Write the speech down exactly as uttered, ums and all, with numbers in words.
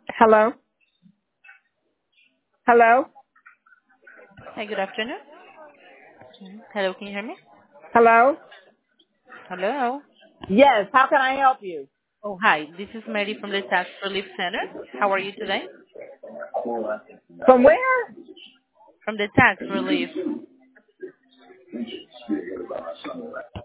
Hello? Hello? Hi, good afternoon. Mhm. Hello, can you hear me? Hello? Hello. Yes, how can I help you? Oh, hi. This is Mary from the Tax Relief Center. How are you today? From where? From the Tax Relief.